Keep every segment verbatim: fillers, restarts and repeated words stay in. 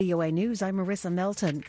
V O A News, I'm Marissa Melton.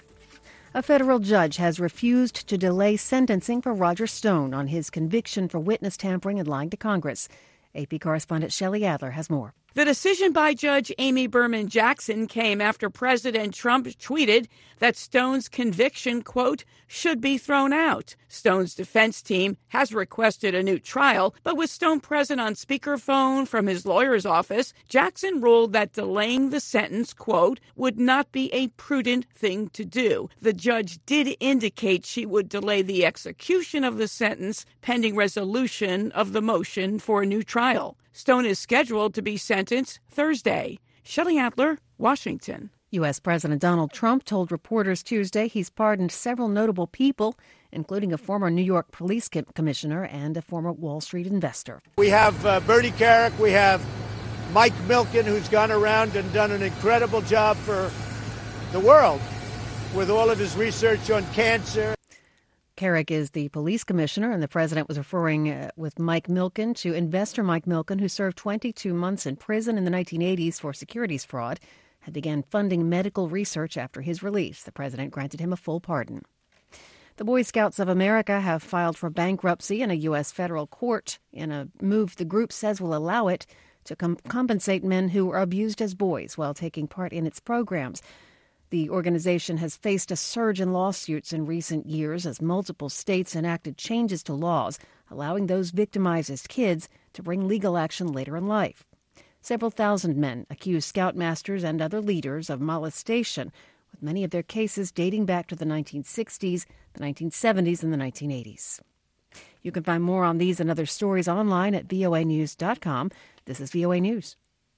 A federal judge has refused to delay sentencing for Roger Stone on his conviction for witness tampering and lying to Congress. A P correspondent Shelley Adler has more. The decision by Judge Amy Berman Jackson came after President Trump tweeted that Stone's conviction, quote, should be thrown out. Stone's defense team has requested a new trial, but with Stone present on speakerphone from his lawyer's office, Jackson ruled that delaying the sentence, quote, would not be a prudent thing to do. The judge did indicate she would delay the execution of the sentence pending resolution of the motion for a new trial. Stone is scheduled to be sentenced Thursday. Shelley Adler, Washington. U S. President Donald Trump told reporters Tuesday he's pardoned several notable people, including a former New York police commissioner and a former Wall Street investor. We have uh, Bernie Kerik, we have Mike Milken, who's gone around and done an incredible job for the world with all of his research on cancer. Kerik is the police commissioner, and the president was referring uh, with Mike Milken to investor Mike Milken, who served twenty-two months in prison in the nineteen eighties for securities fraud, and began funding medical research after his release. The president granted him a full pardon. The Boy Scouts of America have filed for bankruptcy in a U S federal court in a move the group says will allow it to com- compensate men who were abused as boys while taking part in its programs. The organization has faced a surge in lawsuits in recent years as multiple states enacted changes to laws allowing those victimized as kids to bring legal action later in life. Several thousand men accuse scoutmasters and other leaders of molestation, with many of their cases dating back to the nineteen sixties, the nineteen seventies, and the nineteen eighties. You can find more on these and other stories online at V O A news dot com. This is V O A News.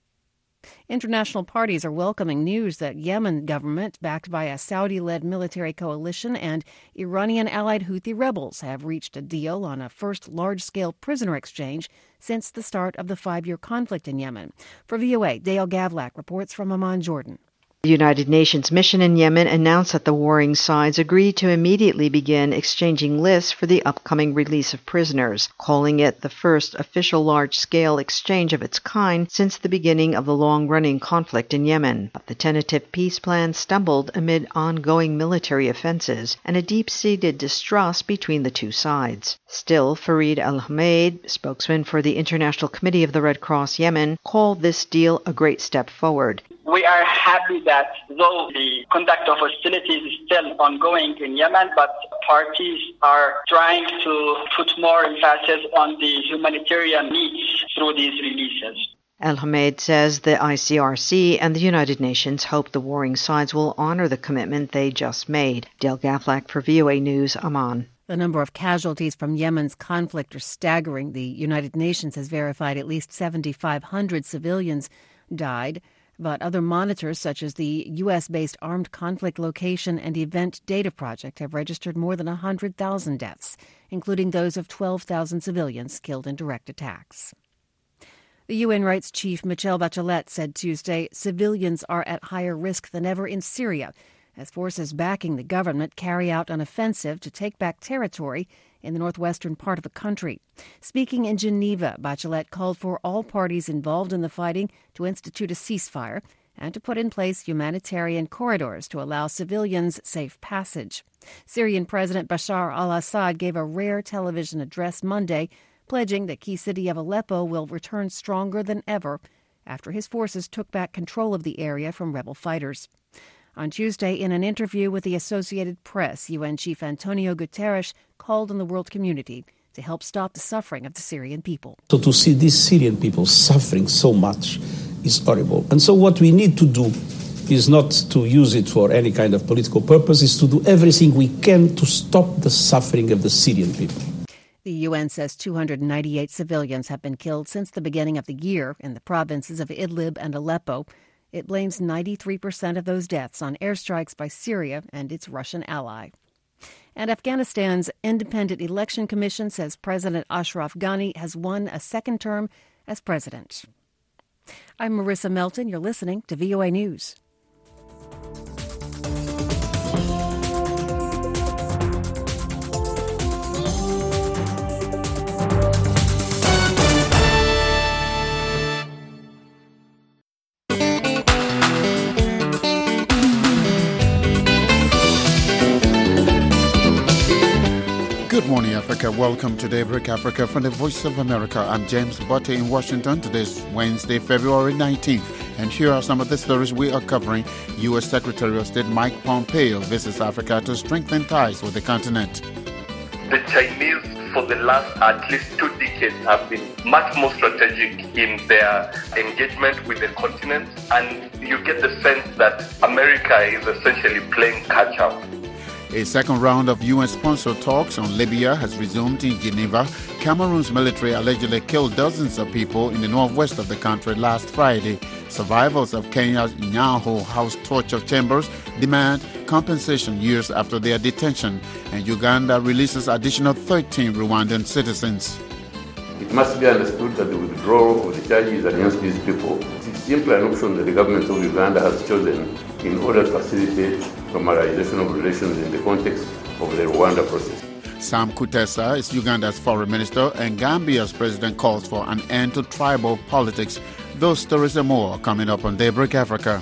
International parties are welcoming news that Yemen government, backed by a Saudi-led military coalition, and Iranian-allied Houthi rebels have reached a deal on a first large-scale prisoner exchange since the start of the five-year conflict in Yemen. For V O A, Dale Gavlak reports from Amman, Jordan. The United Nations mission in Yemen announced that the warring sides agreed to immediately begin exchanging lists for the upcoming release of prisoners, calling it the first official large-scale exchange of its kind since the beginning of the long-running conflict in Yemen. But the tentative peace plan stumbled amid ongoing military offenses and a deep-seated distrust between the two sides. Still, Farid Al-Hamed, spokesman for the International Committee of the Red Cross Yemen, called this deal a great step forward. We are happy that though the conduct of hostilities is still ongoing in Yemen, but parties are trying to put more emphasis on the humanitarian needs through these releases. Al-Hamed says the I C R C and the United Nations hope the warring sides will honor the commitment they just made. Dale Gavlak for V O A News, Amman. The number of casualties from Yemen's conflict are staggering. The United Nations has verified at least seven thousand five hundred civilians died. But other monitors, such as the U S-based Armed Conflict Location and Event Data Project, have registered more than one hundred thousand deaths, including those of twelve thousand civilians killed in direct attacks. The U N Rights Chief Michelle Bachelet said Tuesday civilians are at higher risk than ever in Syria as forces backing the government carry out an offensive to take back territory in the northwestern part of the country. Speaking in Geneva, Bachelet called for all parties involved in the fighting to institute a ceasefire and to put in place humanitarian corridors to allow civilians safe passage. Syrian President Bashar al-Assad gave a rare television address Monday, pledging the key city of Aleppo will return stronger than ever after his forces took back control of the area from rebel fighters. On Tuesday, in an interview with the Associated Press, U N Chief Antonio Guterres called on the world community to help stop the suffering of the Syrian people. So to see these Syrian people suffering so much is horrible. And so what we need to do is not to use it for any kind of political purpose, is to do everything we can to stop the suffering of the Syrian people. The U N says two hundred ninety-eight civilians have been killed since the beginning of the year in the provinces of Idlib and Aleppo. It blames ninety-three percent of those deaths on airstrikes by Syria and its Russian ally. And Afghanistan's Independent Election Commission says President Ashraf Ghani has won a second term as president. I'm Marissa Melton. You're listening to V O A News. Good morning, Africa. Welcome to Daybreak Africa from the Voice of America. I'm James Botte in Washington. Today's Wednesday, February nineteenth. And here are some of the stories we are covering. U S Secretary of State Mike Pompeo visits Africa to strengthen ties with the continent. The Chinese, for the last at least two decades, have been much more strategic in their engagement with the continent. And you get the sense that America is essentially playing catch-up. A second round of U N-sponsored talks on Libya has resumed in Geneva. Cameroon's military allegedly killed dozens of people in the northwest of the country last Friday. Survivors of Kenya's Nyaho house torture chambers demand compensation years after their detention. And Uganda releases additional thirteen Rwandan citizens. It must be understood that the withdrawal of the charges against these people is simply an option that the government of Uganda has chosen in order to facilitate normalization of relations in the context of the Rwanda process. Sam Kutesa is Uganda's foreign minister, and Gambia's president calls for an end to tribal politics. Those stories and more coming up on Daybreak Africa.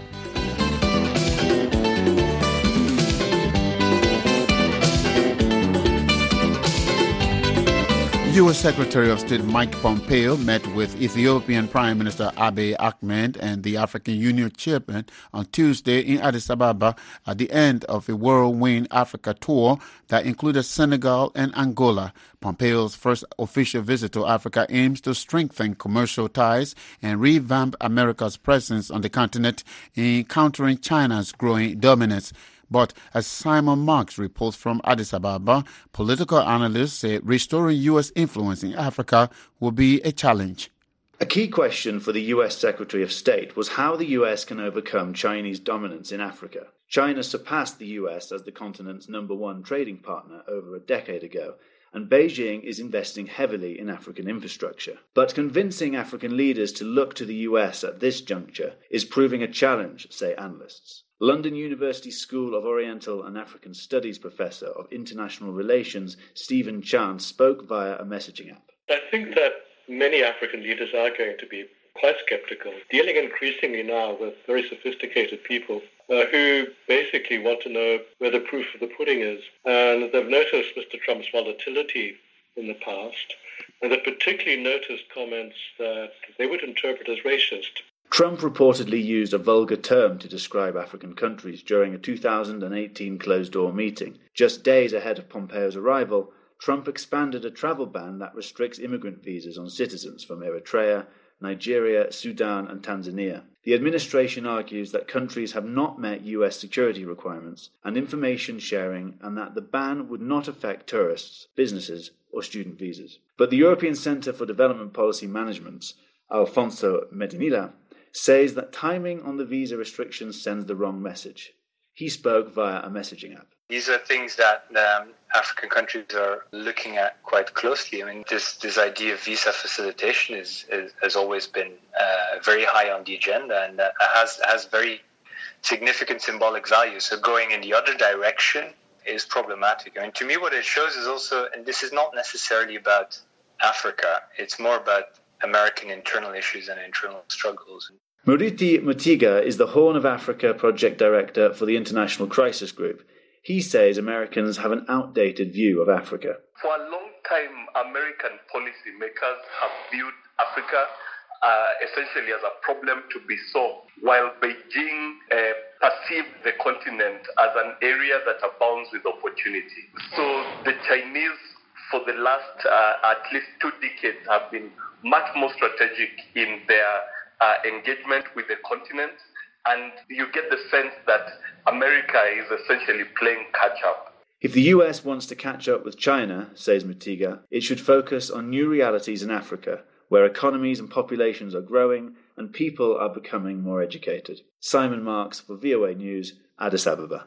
U S Secretary of State Mike Pompeo met with Ethiopian Prime Minister Abiy Ahmed and the African Union chairman on Tuesday in Addis Ababa at the end of a whirlwind Africa tour that included Senegal and Angola. Pompeo's first official visit to Africa aims to strengthen commercial ties and revamp America's presence on the continent in countering China's growing dominance. But as Simon Marks reports from Addis Ababa, political analysts say restoring U S influence in Africa will be a challenge. A key question for the U S Secretary of State was how the U S can overcome Chinese dominance in Africa. China surpassed the U S as the continent's number one trading partner over a decade ago, and Beijing is investing heavily in African infrastructure. But convincing African leaders to look to the U S at this juncture is proving a challenge, say analysts. London University School of Oriental and African Studies Professor of International Relations Stephen Chan spoke via a messaging app. I think that many African leaders are going to be quite skeptical, dealing increasingly now with very sophisticated people uh, who basically want to know where the proof of the pudding is. And they've noticed Mister Trump's volatility in the past, and they've particularly noticed comments that they would interpret as racist. Trump reportedly used a vulgar term to describe African countries during a two thousand eighteen closed-door meeting. Just days ahead of Pompeo's arrival, Trump expanded a travel ban that restricts immigrant visas on citizens from Eritrea, Nigeria, Sudan and Tanzania. The administration argues that countries have not met U S security requirements and information sharing, and that the ban would not affect tourists, businesses or student visas. But the European Centre for Development Policy Management's Alfonso Medinilla says that timing on the visa restrictions sends the wrong message. He spoke via a messaging app. These are things that um, African countries are looking at quite closely. I mean, this, this idea of visa facilitation is, is has always been uh, very high on the agenda, and uh, has has very significant symbolic value. So going in the other direction is problematic. I mean, to me, what it shows is also, and this is not necessarily about Africa, it's more about American internal issues and internal struggles. Murithi Mutiga is the Horn of Africa project director for the International Crisis Group. He says Americans have an outdated view of Africa. For a long time, American policymakers have viewed Africa uh, essentially as a problem to be solved, while Beijing uh, perceived the continent as an area that abounds with opportunity. So the Chinese, for the last uh, at least two decades, have been much more strategic in their uh, engagement with the continent, and you get the sense that America is essentially playing catch-up. If the U S wants to catch up with China, says Mutiga, it should focus on new realities in Africa, where economies and populations are growing and people are becoming more educated. Simon Marks for V O A News, Addis Ababa.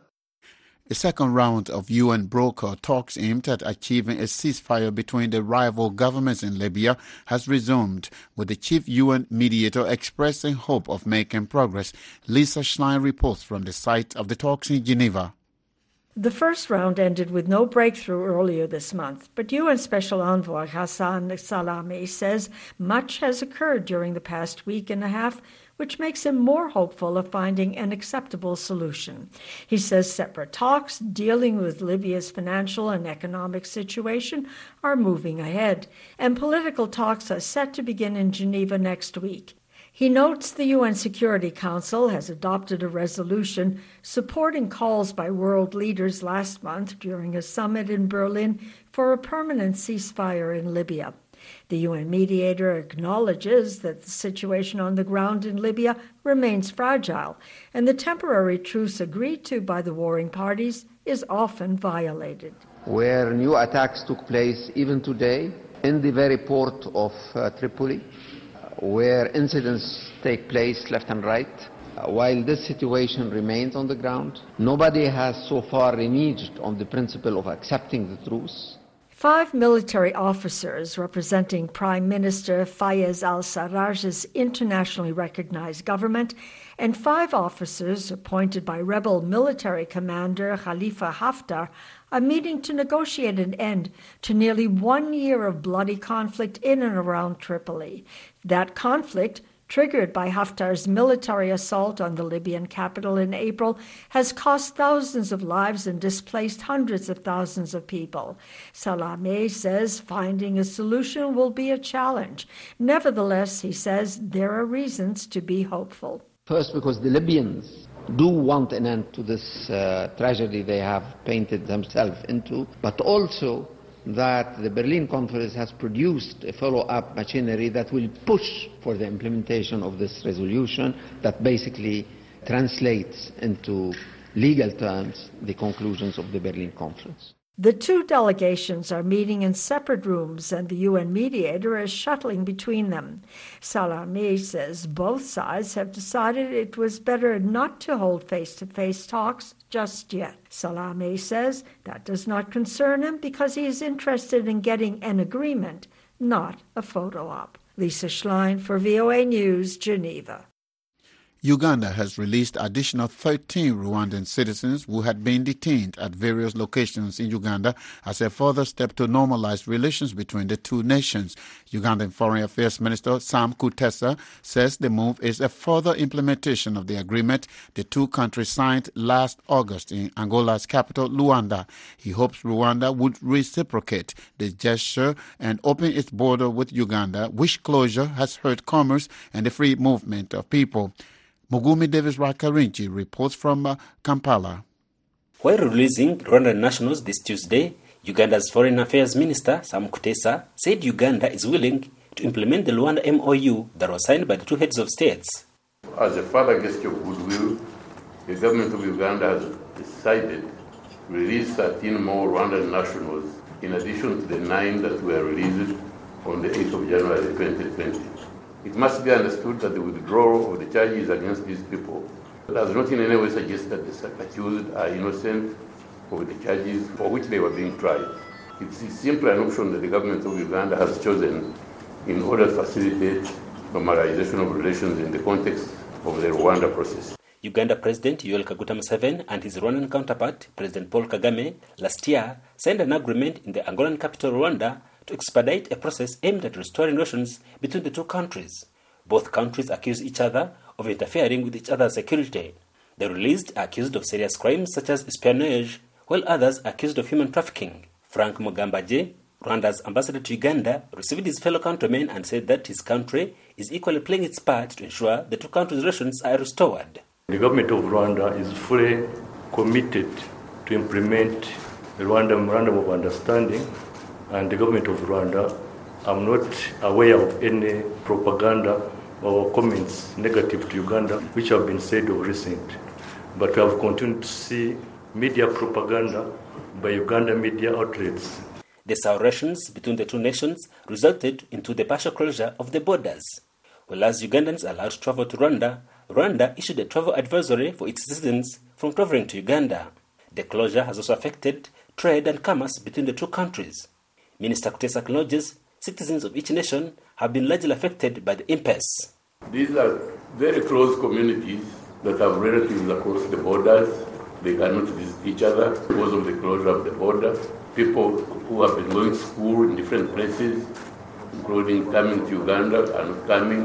A second round of U N broker talks aimed at achieving a ceasefire between the rival governments in Libya has resumed, with the chief U N mediator expressing hope of making progress. Lisa Schlein reports from the site of the talks in Geneva. The first round ended with no breakthrough earlier this month, but U N Special Envoy Hassan Salami says much has occurred during the past week and a half which makes him more hopeful of finding an acceptable solution. He says separate talks dealing with Libya's financial and economic situation are moving ahead, and political talks are set to begin in Geneva next week. He notes the U N Security Council has adopted a resolution supporting calls by world leaders last month during a summit in Berlin for a permanent ceasefire in Libya. The U N mediator acknowledges that the situation on the ground in Libya remains fragile, and the temporary truce agreed to by the warring parties is often violated. Where new attacks took place even today in the very port of uh, Tripoli, where incidents take place left and right. Uh, while this situation remains on the ground, nobody has so far reneged on the principle of accepting the truce. Five military officers representing Prime Minister Fayez al-Sarraj's internationally recognized government and five officers appointed by rebel military commander Khalifa Haftar are meeting to negotiate an end to nearly one year of bloody conflict in and around Tripoli. That conflict, triggered by Haftar's military assault on the Libyan capital in April, has cost thousands of lives and displaced hundreds of thousands of people. Salameh says finding a solution will be a challenge. Nevertheless, he says there are reasons to be hopeful. First, because the Libyans do want an end to this uh, tragedy they have painted themselves into, but also that the Berlin Conference has produced a follow-up machinery that will push for the implementation of this resolution that basically translates into legal terms the conclusions of the Berlin Conference. The two delegations are meeting in separate rooms, and the U N mediator is shuttling between them. Salameh says both sides have decided it was better not to hold face-to-face talks just yet. Salameh says that does not concern him because he is interested in getting an agreement, not a photo op. Lisa Schlein for V O A News, Geneva. Uganda has released additional thirteen Rwandan citizens who had been detained at various locations in Uganda as a further step to normalize relations between the two nations. Ugandan Foreign Affairs Minister Sam Kutesa says the move is a further implementation of the agreement the two countries signed last August in Angola's capital, Luanda. He hopes Rwanda would reciprocate the gesture and open its border with Uganda, which closure has hurt commerce and the free movement of people. Mugumi Davis Rakarinchi reports from uh, Kampala. While releasing Rwandan nationals this Tuesday, Uganda's Foreign Affairs Minister Sam Kutesa said Uganda is willing to implement the Luanda M O U that was signed by the two heads of states. As a further gesture of goodwill, the government of Uganda has decided to release thirteen more Rwandan nationals in addition to the nine that were released on the eighth of January twenty twenty. It must be understood that the withdrawal of the charges against these people does not in any way suggest that the accused are innocent of the charges for which they were being tried. It's simply an option that the government of Uganda has chosen in order to facilitate normalization of relations in the context of the Rwanda process. Uganda President Yoweri Kaguta Museveni and his Rwandan counterpart, President Paul Kagame, last year signed an agreement in the Angolan capital Rwanda to expedite a process aimed at restoring relations between the two countries. Both countries accuse each other of interfering with each other's security. The released are accused of serious crimes such as espionage, while others are accused of human trafficking. Frank Mugambaje, Rwanda's ambassador to Uganda, received his fellow countrymen and said that his country is equally playing its part to ensure the two countries' relations are restored. The government of Rwanda is fully committed to implement the Rwanda Memorandum of Understanding, and the government of Rwanda, I'm not aware of any propaganda or comments negative to Uganda which have been said of recent. But we have continued to see media propaganda by Uganda media outlets. The sour relations between the two nations resulted into the partial closure of the borders. Whereas Ugandans are allowed to travel to Rwanda, Rwanda issued a travel advisory for its citizens from traveling to Uganda. The closure has also affected trade and commerce between the two countries. Minister Kutesa acknowledges citizens of each nation have been largely affected by the impasse. These are very close communities that have relatives across the borders. They cannot visit each other because of the closure of the border. People who have been going to school in different places, including coming to Uganda, are not coming.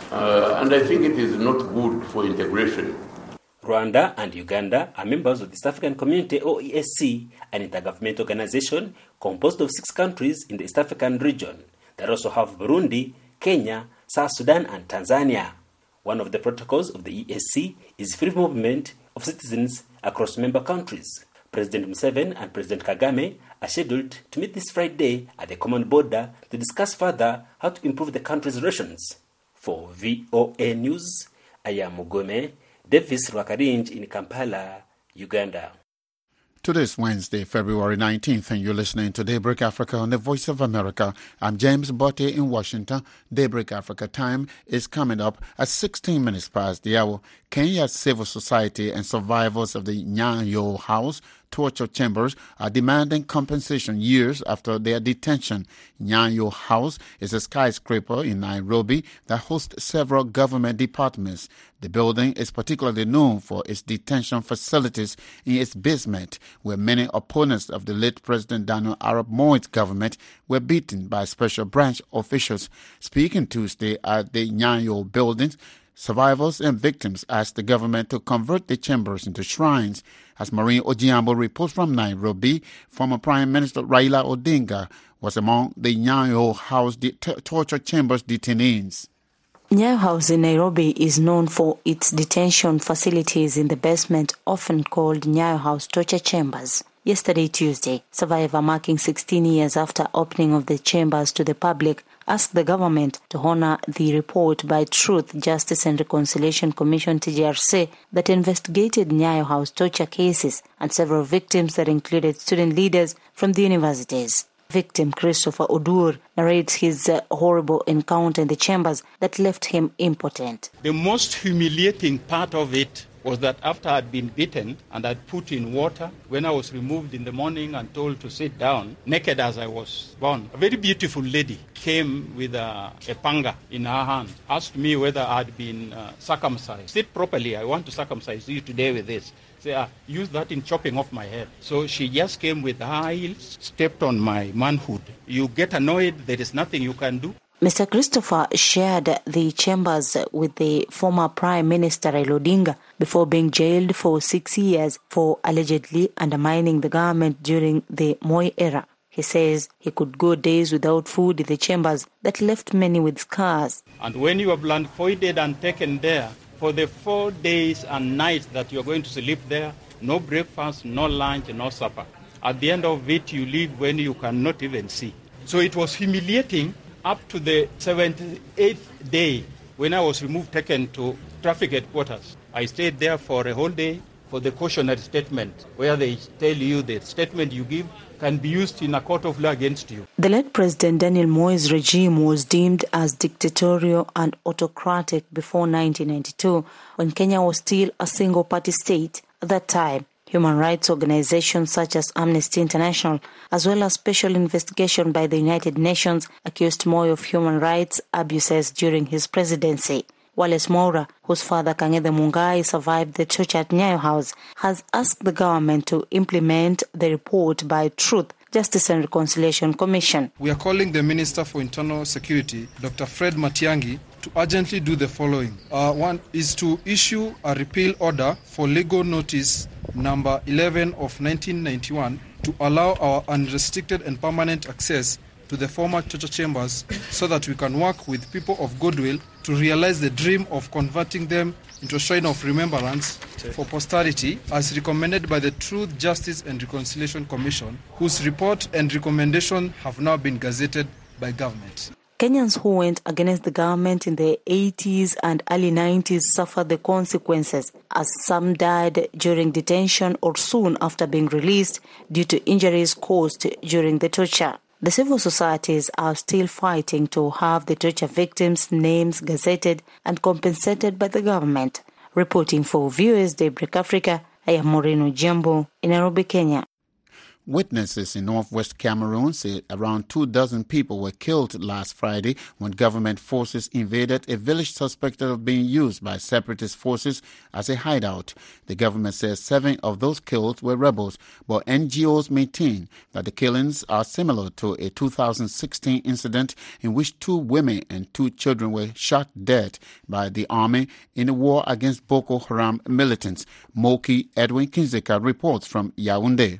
Uh, and I think it is not good for integration. Rwanda and Uganda are members of the East African Community, or E A C, an intergovernmental organization composed of six countries in the East African region that also have Burundi, Kenya, South Sudan, and Tanzania. One of the protocols of the E A C is free movement of citizens across member countries. President Museveni and President Kagame are scheduled to meet this Friday at the common border to discuss further how to improve the country's relations. For V O A News, I am Mugome Davis Rwakarinj in Kampala, Uganda. Today is Wednesday, February nineteenth, and you're listening to Daybreak Africa on the Voice of America. I'm James Botte in Washington. Daybreak Africa time is coming up at sixteen minutes past the hour. Kenya's civil society and survivors of the Nyayo House torture chambers are demanding compensation years after their detention. Nyayo House is a skyscraper in Nairobi that hosts several government departments. The building is particularly known for its detention facilities in its basement, where many opponents of the late President Daniel Arap Moi's government were beaten by special branch officials. Speaking Tuesday at the Nyayo buildings, survivors and victims asked the government to convert the chambers into shrines. As Maureen Ojiambo reports from Nairobi, former Prime Minister Raila Odinga was among the Nyayo House de- torture chambers detainees. Nyayo House in Nairobi is known for its detention facilities in the basement, often called Nyayo House torture chambers. Yesterday, Tuesday, survivor marking sixteen years after opening of the chambers to the public asked the government to honor the report by Truth, Justice and Reconciliation Commission T J R C that investigated Nyayo House torture cases and several victims that included student leaders from the universities. Victim Christopher Odur narrates his uh, horrible encounter in the chambers that left him impotent. The most humiliating part of it was that after I'd been beaten and I'd put in water, when I was removed in the morning and told to sit down, naked as I was born, a very beautiful lady came with a, a panga in her hand, asked me whether I'd been uh, circumcised. Sit properly, I want to circumcise you today with this. Say, uh, use that in chopping off my head. So she just came with high heels, stepped on my manhood. You get annoyed, there is nothing you can do. Mister Christopher shared the chambers with the former Prime Minister Raila Odinga before being jailed for six years for allegedly undermining the government during the Moi era. He says he could go days without food in the chambers that left many with scars. And when you are blindfolded and taken there, for the four days and nights that you are going to sleep there, no breakfast, no lunch, no supper. At the end of it, you leave when you cannot even see. So it was humiliating up to the seventy-eighth day when I was removed, taken to traffic headquarters. I stayed there for a whole day for the cautionary statement, where they tell you the statement you give can be used in a court of law against you. The late President Daniel Moi's regime was deemed as dictatorial and autocratic before nineteen ninety-two, when Kenya was still a single-party state. At that time, human rights organizations such as Amnesty International, as well as special investigation by the United Nations, accused Moi of human rights abuses during his presidency. Wallace Moura, whose father Kang'ethe Mungai survived the torture at Nyayo House, has asked the government to implement the report by Truth, Justice and Reconciliation Commission. We are calling the Minister for Internal Security, Doctor Fred Matiang'i, to urgently do the following. Uh, one is to issue a repeal order for legal notice number eleven of nineteen ninety-one to allow our unrestricted and permanent access to the former torture chambers so that we can work with people of goodwill to realize the dream of converting them into a shrine of remembrance for posterity, as recommended by the Truth, Justice and Reconciliation Commission, whose report and recommendation have now been gazetted by government. Kenyans who went against the government in the eighties and early nineties suffered the consequences, as some died during detention or soon after being released due to injuries caused during the torture. The civil societies are still fighting to have the torture victims' names gazetted and compensated by the government. Reporting for V O A's Daybreak Africa, I am Maureen Ojiambo in Nairobi, Kenya. Witnesses in northwest Cameroon say around two dozen people were killed last Friday when government forces invaded a village suspected of being used by separatist forces as a hideout. The government says seven of those killed were rebels, but N G Os maintain that the killings are similar to a two thousand sixteen incident in which two women and two children were shot dead by the army in a war against Boko Haram militants. Moki Edwin Kinzeka reports from Yaoundé.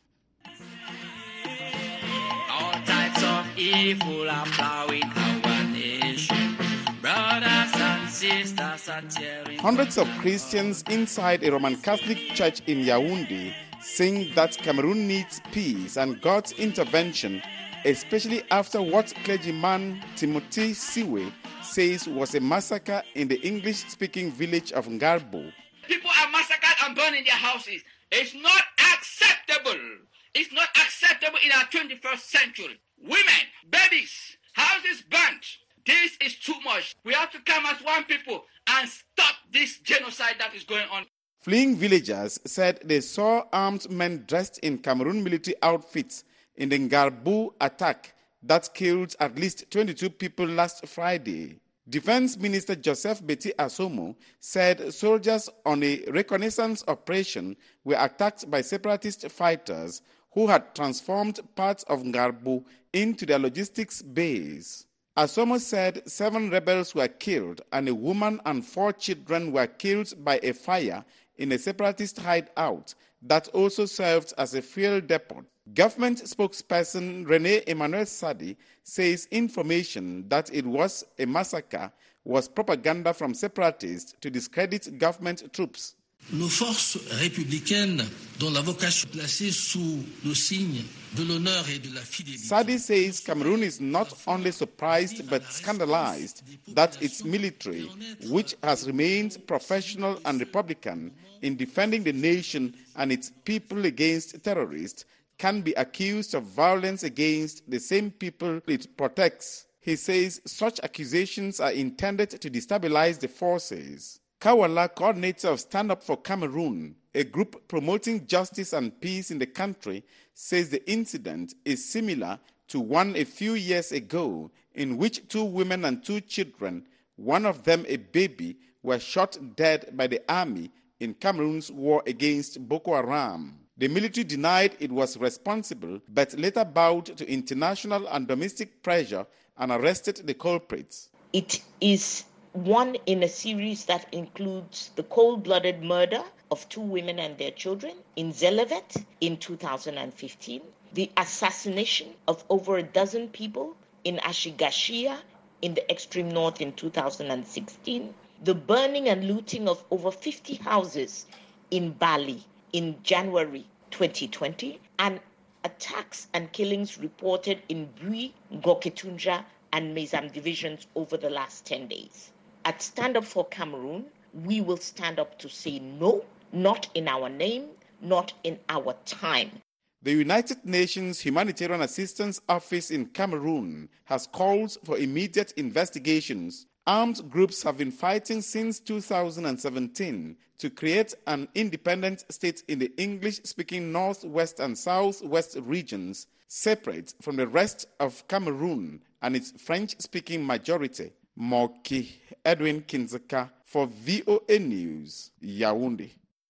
Evil are plowing our nation. Brothers and sisters are tearing. Hundreds of Christians inside a Roman Catholic church in Yaoundé sing that Cameroon needs peace and God's intervention, especially after what clergyman Timothy Siwe says was a massacre in the English-speaking village of Ngarbo. People are massacred and burned in their houses. It's not acceptable. It's not acceptable in our twenty-first century. Women, babies, houses burnt. This is too much. We have to come as one people and stop this genocide that is going on. Fleeing villagers said they saw armed men dressed in Cameroon military outfits in the Ngarbu attack that killed at least twenty-two people last Friday. Defense Minister Joseph Beti Asomo said soldiers on a reconnaissance operation were attacked by separatist fighters who had transformed parts of Ngarbu into their logistics base. Asomo said seven rebels were killed and a woman and four children were killed by a fire in a separatist hideout that also served as a fuel depot. Government spokesperson Rene Emmanuel Sadi says information that it was a massacre was propaganda from separatists to discredit government troops. Nos forces républicaines, dont la vocation placée sous le signe de l'honneur et de la fidélité. Sadi says Cameroon is not only surprised but scandalized that its military, which has remained professional and republican in defending the nation and its people against terrorists, can be accused of violence against the same people it protects. He says such accusations are intended to destabilize the forces. Kawala, coordinator of Stand Up for Cameroon, a group promoting justice and peace in the country, says the incident is similar to one a few years ago in which two women and two children, one of them a baby, were shot dead by the army in Cameroon's war against Boko Haram. The military denied it was responsible, but later bowed to international and domestic pressure and arrested the culprits. It is one in a series that includes the cold-blooded murder of two women and their children in Zelevet in two thousand fifteen, the assassination of over a dozen people in Ashigashia in the extreme north in two thousand sixteen, the burning and looting of over fifty houses in Bali in January twenty twenty, and attacks and killings reported in Bui, Ngoketunja, and Mezam divisions over the last ten days. At Stand Up for Cameroon, we will stand up to say no, not in our name, not in our time. The United Nations Humanitarian Assistance Office in Cameroon has called for immediate investigations. Armed groups have been fighting since two thousand seventeen to create an independent state in the English-speaking northwest and southwest regions, separate from the rest of Cameroon and its French-speaking majority. Moki Edwin Kinzeka for V O A News, Yaoundé.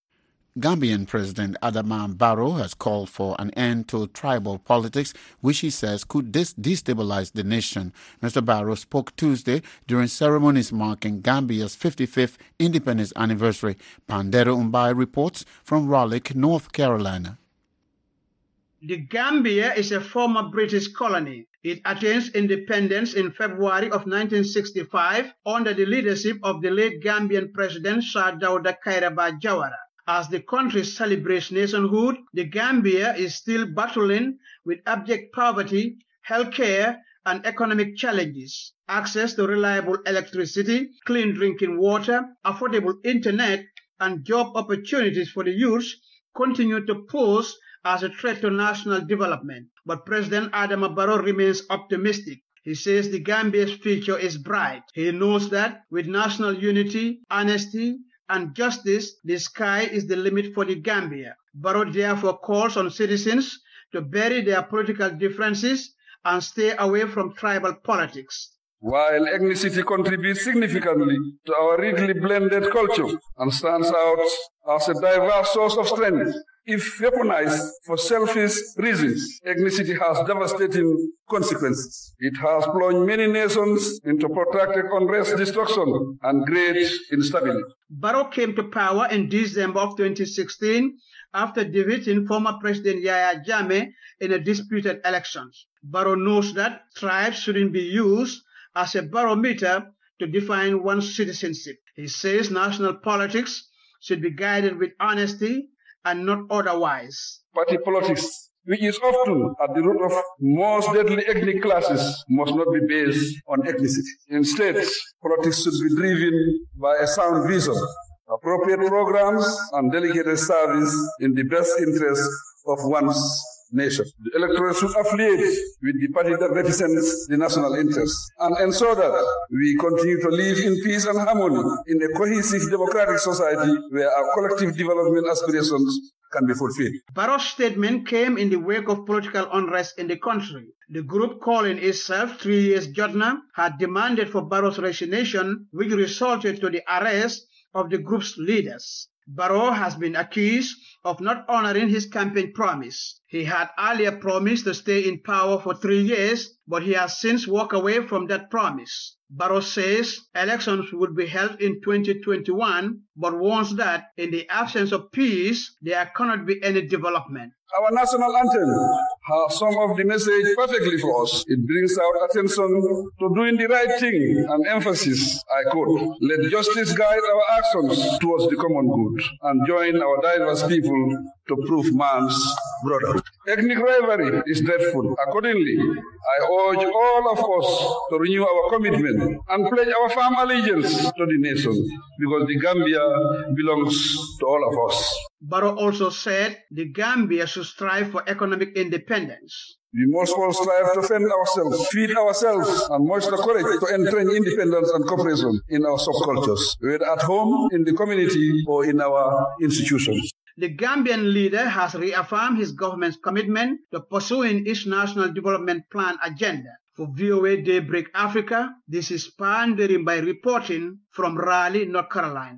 Gambian President Adama Barrow has called for an end to tribal politics, which he says could dis- destabilize the nation. Mister Barrow spoke Tuesday during ceremonies marking Gambia's fifty-fifth independence anniversary. Pandero Umbai reports from Raleigh, North Carolina. The Gambia is a former British colony. It attains independence in February of nineteen sixty-five under the leadership of the late Gambian President Sir Dawda Kairaba Jawara. As the country celebrates nationhood, the Gambia is still battling with abject poverty, healthcare, and economic challenges. Access to reliable electricity, clean drinking water, affordable internet, and job opportunities for the youth continue to pose as a threat to national development. But President Adama Barrow remains optimistic. He says the Gambia's future is bright. He knows that with national unity, honesty, and justice, the sky is the limit for the Gambia. Barrow therefore calls on citizens to bury their political differences and stay away from tribal politics. While ethnicity contributes significantly to our richly blended culture and stands out as a diverse source of strength, if weaponized for selfish reasons, ethnicity has devastating consequences. It has plunged many nations into protracted unrest, destruction, and great instability. Barrow came to power in December of twenty sixteen after defeating former President Yahya Jammeh in a disputed elections. Barrow knows that tribes shouldn't be used as a barometer to define one's citizenship. He says national politics should be guided with honesty and not otherwise. Party politics, which is often at the root of most deadly ethnic clashes, must not be based on ethnicity. Instead, politics should be driven by a sound vision, appropriate programs, and dedicated service in the best interest of one's nation. The electorate should affiliate with the party that represents the national interest and ensure that we continue to live in peace and harmony in a cohesive democratic society where our collective development aspirations can be fulfilled. Barrow's statement came in the wake of political unrest in the country. The group calling itself Three Years Jotna had demanded for Barrow's resignation, which resulted to the arrest of the group's leaders. Barrow has been accused of not honoring his campaign promise. He had earlier promised to stay in power for three years, but he has since walked away from that promise. Barrow says elections would be held in twenty twenty-one, but warns that in the absence of peace, there cannot be any development. Our national anthem has some of the message perfectly for us. It brings our attention to doing the right thing and emphasis, I quote, let justice guide our actions towards the common good and join our diverse people to prove man's brotherhood. Ethnic rivalry is dreadful. Accordingly, I urge all of us to renew our commitment and pledge our firm allegiance to the nation because the Gambia belongs to all of us. Barrow also said the Gambia should strive for economic independence. We must all strive to fend ourselves, feed ourselves, and muster courage to entrench independence and cooperation in our subcultures, whether at home, in the community, or in our institutions. The Gambian leader has reaffirmed his government's commitment to pursuing its national development plan agenda. For V O A Daybreak Africa, this is Pandering by reporting from Raleigh, North Carolina.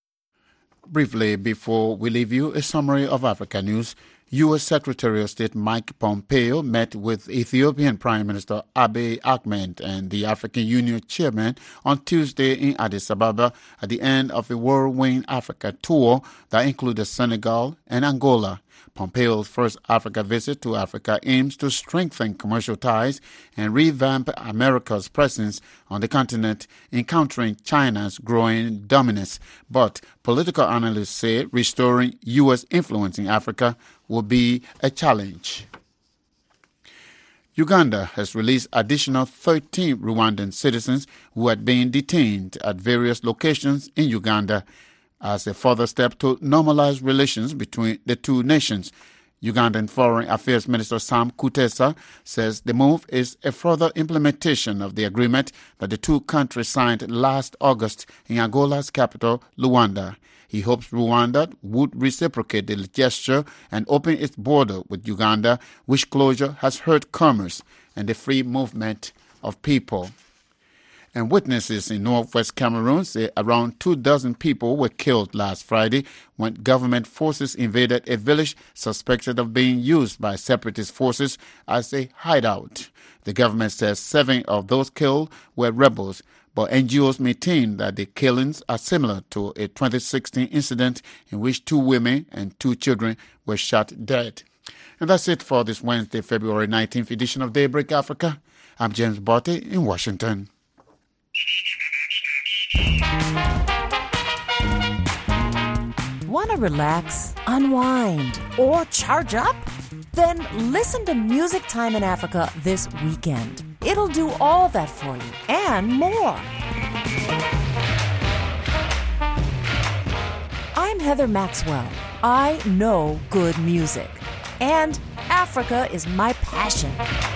Briefly, before we leave you, a summary of Africa news. U S Secretary of State Mike Pompeo met with Ethiopian Prime Minister Abiy Ahmed and the African Union chairman on Tuesday in Addis Ababa at the end of a whirlwind Africa tour that included Senegal and Angola. Pompeo's first Africa visit to Africa aims to strengthen commercial ties and revamp America's presence on the continent, encountering China's growing dominance. But political analysts say restoring U S influence in Africa will be a challenge. Uganda has released additional thirteen Rwandan citizens who had been detained at various locations in Uganda as a further step to normalize relations between the two nations. Ugandan Foreign Affairs Minister Sam Kutesa says the move is a further implementation of the agreement that the two countries signed last August in Angola's capital, Luanda. He hopes Rwanda would reciprocate the gesture and open its border with Uganda, which closure has hurt commerce and the free movement of people. And witnesses in northwest Cameroon say around two dozen people were killed last Friday when government forces invaded a village suspected of being used by separatist forces as a hideout. The government says seven of those killed were rebels, but N G Os maintain that the killings are similar to a twenty sixteen incident in which two women and two children were shot dead. And that's it for this Wednesday, February nineteenth edition of Daybreak Africa. I'm James Botte in Washington. Want to relax, unwind, or charge up? Then listen to Music Time in Africa this weekend. It'll do all that for you and more. I'm Heather Maxwell. I know good music. And Africa is my passion.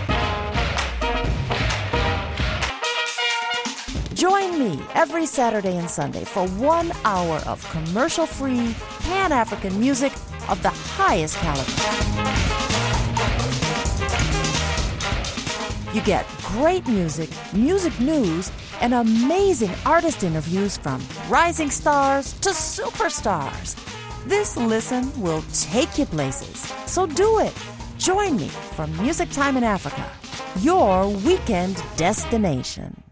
Join me every Saturday and Sunday for one hour of commercial-free, Pan-African music of the highest caliber. You get great music, music news, and amazing artist interviews from rising stars to superstars. This listen will take you places. So do it. Join me for Music Time in Africa, your weekend destination.